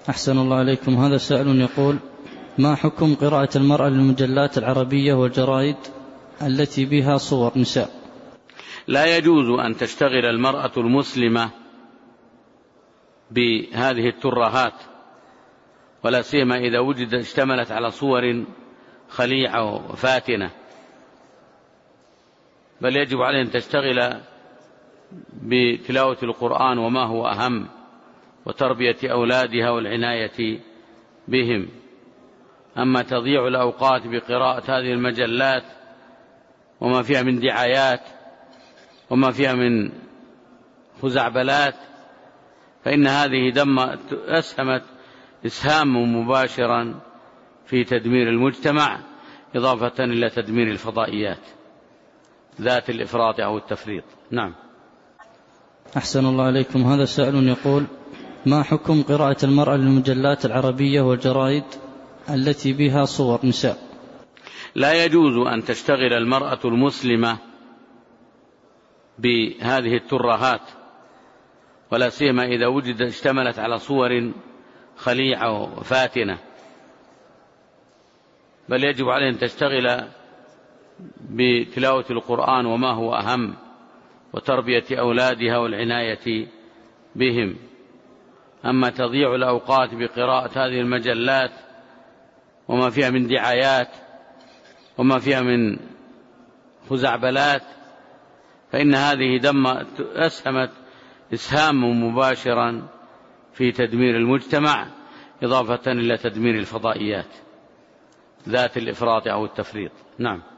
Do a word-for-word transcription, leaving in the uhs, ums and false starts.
أحسن الله عليكم. هذا سائل يقول: ما حكم قراءة المرأة للمجلات العربية والجرائد التي بها صور نساء؟ لا يجوز أن تشتغل المرأة المسلمة بهذه الترهات، ولا سيما إذا وجد اشتملت على صور خليعة وفاتنة، بل يجب عليه أن تشتغل بتلاوة القرآن وما هو أهم، وتربية أولادها والعناية بهم. أما تضييع الأوقات بقراءة هذه المجلات وما فيها من دعايات وما فيها من خزعبلات، فإن هذه دم أسهمت إسهام مباشرا في تدمير المجتمع، إضافة إلى تدمير الفضائيات ذات الإفراط أو التفريط. نعم. أحسن الله عليكم. هذا سائل يقول: ما حكم قراءة المرأة للمجلات العربية والجرائد التي بها صور نساء؟ لا يجوز أن تشتغل المرأة المسلمة بهذه الترهات، ولا سيما إذا وجد اشتملت على صور خليعة وفاتنة، بل يجب عليه أن تشتغل بتلاوة القرآن وما هو أهم، وتربية أولادها والعناية بهم. أما تضييع الأوقات بقراءة هذه المجلات وما فيها من دعايات وما فيها من خزعبلات، فإن هذه دم أسهمت إسهام مباشرا في تدمير المجتمع، إضافة إلى تدمير الفضائيات ذات الإفراط أو التفريط. نعم.